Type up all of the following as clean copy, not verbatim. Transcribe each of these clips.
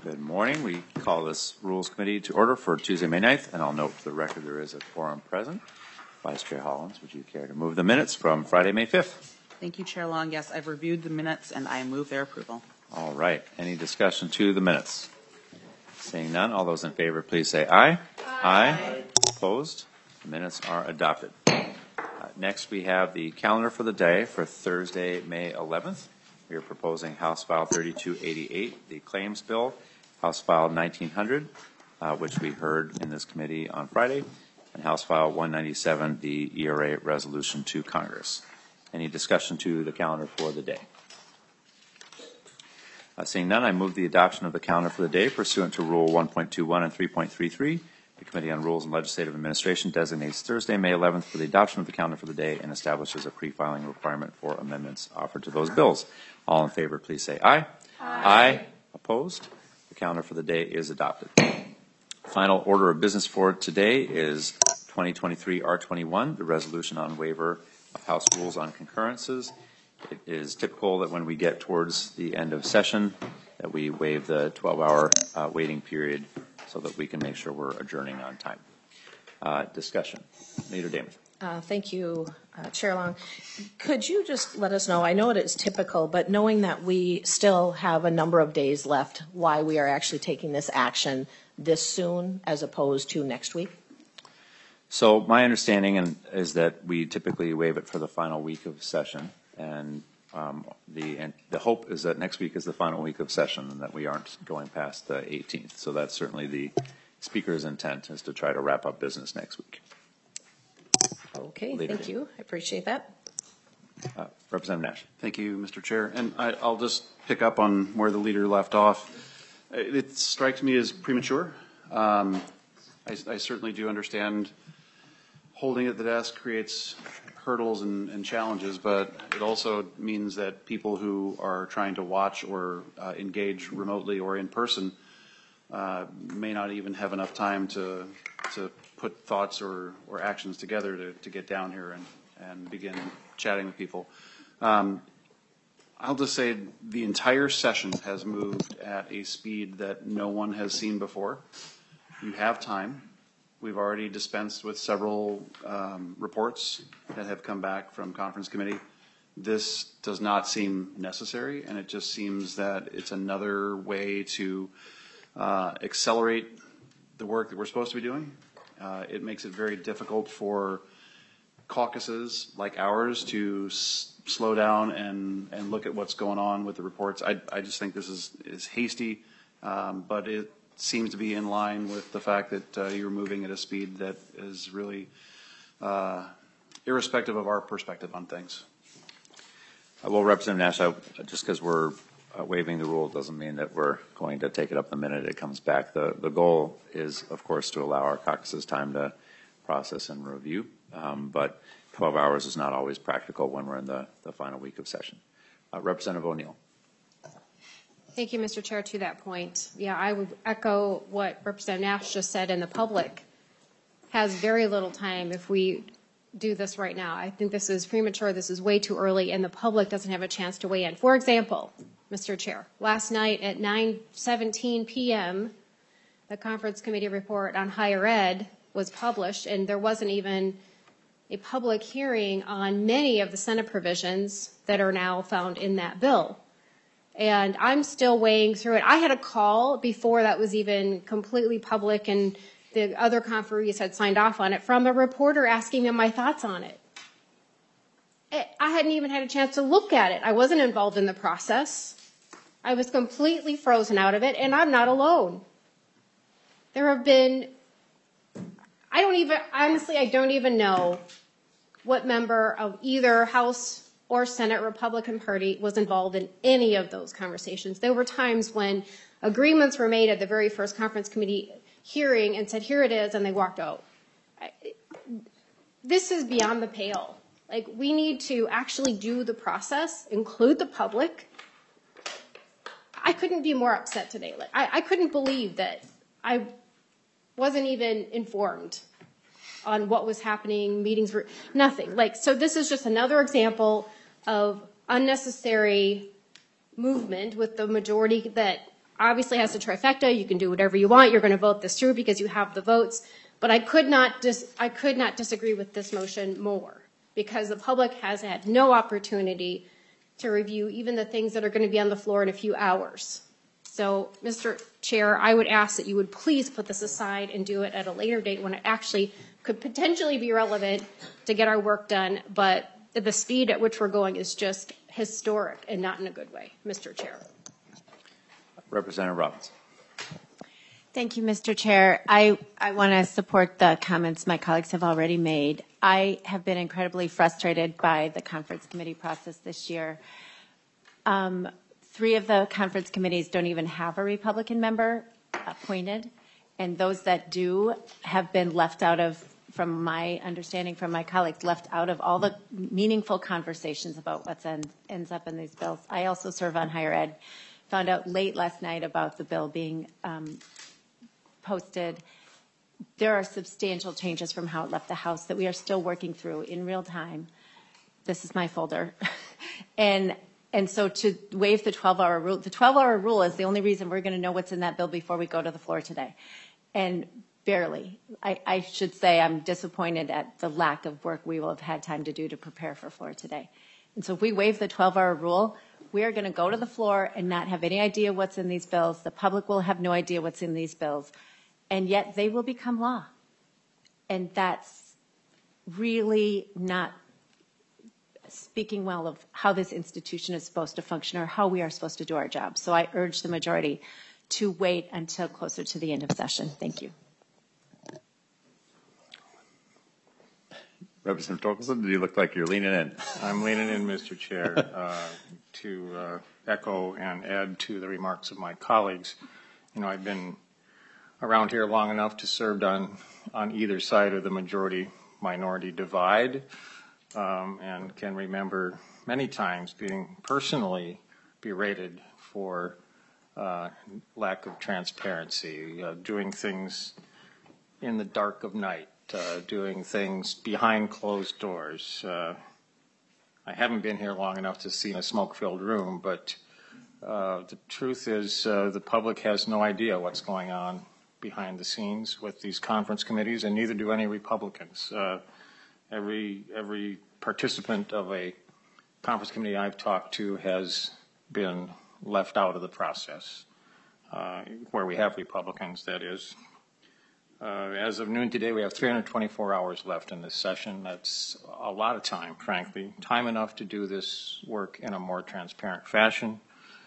Good morning. We call this Rules Committee to order for Tuesday, May 9th, and I'll note for the record there is a quorum present. Vice Chair Hollins, would you care to move the minutes from Friday, May 5th? Thank you, Chair Long. Yes, I've reviewed the minutes and I move their approval. All right. Any discussion to the minutes? Seeing none, all those in favor, please say aye. Aye. Opposed? The minutes are adopted. Next, we have the calendar for the day for Thursday, May 11th. We are proposing House File 3288, the Claims Bill, House File 1900, which we heard in this committee on Friday, and House File 197, the ERA Resolution to Congress. Any discussion to the calendar for the day? Seeing none, I move the adoption of the calendar for the day pursuant to Rule 1.21 and 3.33. The Committee on Rules and Legislative Administration designates Thursday, May 11th for the adoption of the calendar for the day and establishes a pre-filing requirement for amendments offered to those bills. All in favor, please say aye. Aye. Opposed? The calendar for the day is adopted. Final order of business for today is 2023 R21, the resolution on waiver of House rules on concurrences. It is typical that when we get towards the end of session that we waive the 12-hour waiting period so that we can make sure we're adjourning on time. Discussion. Leader Damon. Thank you, Chair Long. Could you just let us know, I know it is typical, but knowing that we still have a number of days left, why we are actually taking this action this soon as opposed to next week? So my understanding is that we typically waive it for the final week of session, and the hope is that next week is the final week of session and that we aren't going past the 18th. So that's certainly the Speaker's intent, is to try to wrap up business next week. Okay, thank you. I appreciate that. Representative Nash. Thank you, Mr. Chair. And I'll just pick up on where the leader left off. It strikes me as premature. I certainly do understand holding at the desk creates hurdles and challenges, but it also means that people who are trying to watch or engage remotely or in person may not even have enough time to put thoughts or actions together to get down here and begin chatting with people. I'll just say the entire session has moved at a speed that no one has seen before. You have time. We've already dispensed with several reports that have come back from conference committee. This does not seem necessary, and it just seems that it's another way to accelerate the work that we're supposed to be doing. It makes it very difficult for caucuses like ours to slow down and look at what's going on with the reports. I just think this is hasty, but it seems to be in line with the fact that you're moving at a speed that is really irrespective of our perspective on things. Well, Representative Nash, just because we're waiving the rule doesn't mean that we're going to take it up the minute it comes back. The goal is, of course, to allow our caucuses time to process and review, but 12 hours is not always practical when we're in the final week of session. Representative O'Neill. Thank you, Mr. Chair. To that point, yeah, I would echo what Representative Nash just said, and the public has very little time if we do this right now. I think this is premature. This is way too early, and the public doesn't have a chance to weigh in. For example, Mr. Chair, last night at 9:17 p.m., the conference committee report on higher ed was published, and there wasn't even a public hearing on many of the Senate provisions that are now found in that bill. And I'm still weighing through it. I had a call before that was even completely public and the other conferees had signed off on it from a reporter asking me my thoughts on it. I hadn't even had a chance to look at it. I wasn't involved in the process. I was completely frozen out of it, and I'm not alone. There have been, I don't even know what member of either House or Senate Republican Party was involved in any of those conversations. There were times when agreements were made at the very first conference committee hearing and said, here it is, and they walked out. This is beyond the pale. Like, we need to actually do the process, include the public. I couldn't be more upset today. Like, I couldn't believe that I wasn't even informed on what was happening, meetings were, nothing. Like, so this is just another example of unnecessary movement with the majority that obviously has a trifecta. You can do whatever you want. You're going to vote this through because you have the votes. But I could not disagree with this motion more because the public has had no opportunity to review even the things that are going to be on the floor in a few hours. So, Mr. Chair, I would ask that you would please put this aside and do it at a later date when it actually could potentially be relevant to get our work done. But the speed at which we're going is just historic and not in a good way, Mr. Chair. Representative Robbins. Thank you, Mr. Chair. I want to support the comments my colleagues have already made. I have been incredibly frustrated by the conference committee process this year. 3 of the conference committees don't even have a Republican member appointed, and those that do have been left out of, from my understanding from my colleagues, left out of all the meaningful conversations about what ends up in these bills. I also serve on higher ed. Found out late last night about the bill being posted. There are substantial changes from how it left the House that we are still working through in real time. This is my folder. And so to waive the 12-hour rule, the 12-hour rule is the only reason we're going to know what's in that bill before we go to the floor today. And barely. I should say I'm disappointed at the lack of work we will have had time to do to prepare for floor today. And so if we waive the 12-hour rule, we are going to go to the floor and not have any idea what's in these bills. The public will have no idea what's in these bills. And yet they will become law. And that's really not speaking well of how this institution is supposed to function or how we are supposed to do our job. So I urge the majority to wait until closer to the end of session. Thank you. Representative Torkelson, do you look like you're leaning in? I'm leaning in, Mr. Chair, to echo and add to the remarks of my colleagues. You know, I've been around here long enough to serve on either side of the majority-minority divide, and can remember many times being personally berated for lack of transparency, doing things in the dark of night, doing things behind closed doors. I haven't been here long enough to see a smoke-filled room, but the truth is the public has no idea what's going on behind the scenes with these conference committees, and neither do any Republicans. Every participant of a conference committee I've talked to has been left out of the process, where we have Republicans, that is. As of noon today, we have 324 hours left in this session. That's a lot of time, frankly. Time enough to do this work in a more transparent fashion.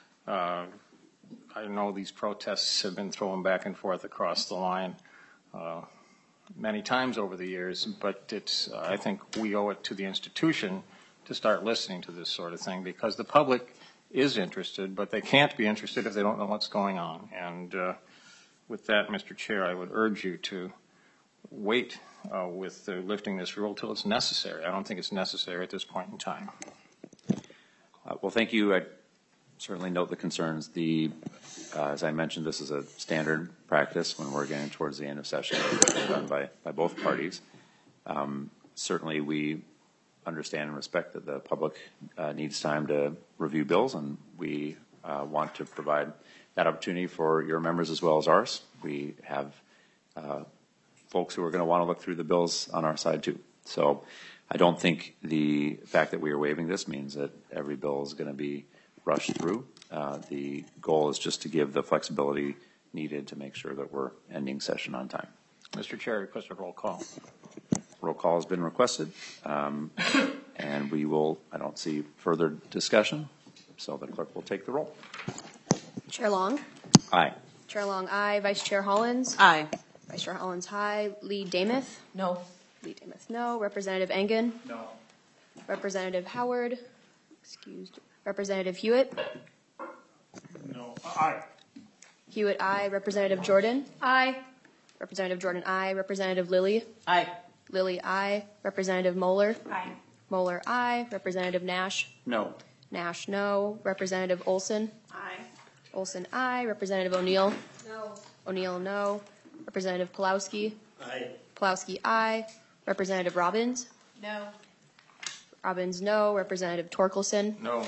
I know these protests have been thrown back and forth across the line many times over the years, but I think we owe it to the institution to start listening to this sort of thing, because the public is interested, but they can't be interested if they don't know what's going on. And with that, Mr. Chair, I would urge you to wait with lifting this rule till it's necessary. I don't think it's necessary at this point in time. Well, thank you. I certainly note the concerns. As I mentioned, this is a standard practice when we're getting towards the end of session, done by both parties. Certainly, we understand and respect that the public needs time to review bills, and we want to provide that opportunity for your members as well as ours. We have folks who are going to want to look through the bills on our side too. So I don't think the fact that we are waiving this means that every bill is going to be rushed through. The goal is just to give the flexibility needed to make sure that we're ending session on time. Mr. Chair, I request a roll call. Roll call has been requested, and we will, I don't see further discussion, so the clerk will take the roll. Chair Long? Aye. Chair Long, aye. Vice Chair Hollins? Aye. Vice Chair Hollins, aye. Lee Damath? No. Lee Damath, no. Representative Engen? No. Representative Howard? Excused. Representative Hewitt? No. Aye. Hewitt, aye. Representative Jordan? Aye. Representative Jordan, aye. Representative Lilly? Aye. Lilly, aye. Representative Moeller? Aye. Moeller, aye. Representative Nash? No. Nash, no. Representative Olson? Aye. Olson, aye. Representative O'Neill? No. O'Neill, no. Representative Pulowski? Aye. Pulowski, aye. Representative Robbins? No. Robbins, no. Representative Torkelson? No.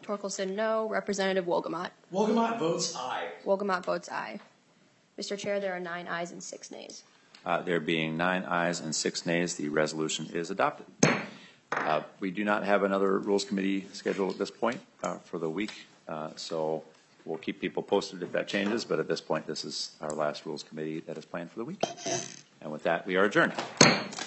Torkelson, no. Representative Wolgamott. Wolgamott votes aye. Wolgamott votes aye. Mr. Chair, there are 9 ayes and 6 nays. There being 9 ayes and 6 nays, the resolution is adopted. We do not have another Rules Committee scheduled at this point for the week, so we'll keep people posted if that changes, but at this point, this is our last Rules Committee that is planned for the week. And with that, we are adjourned.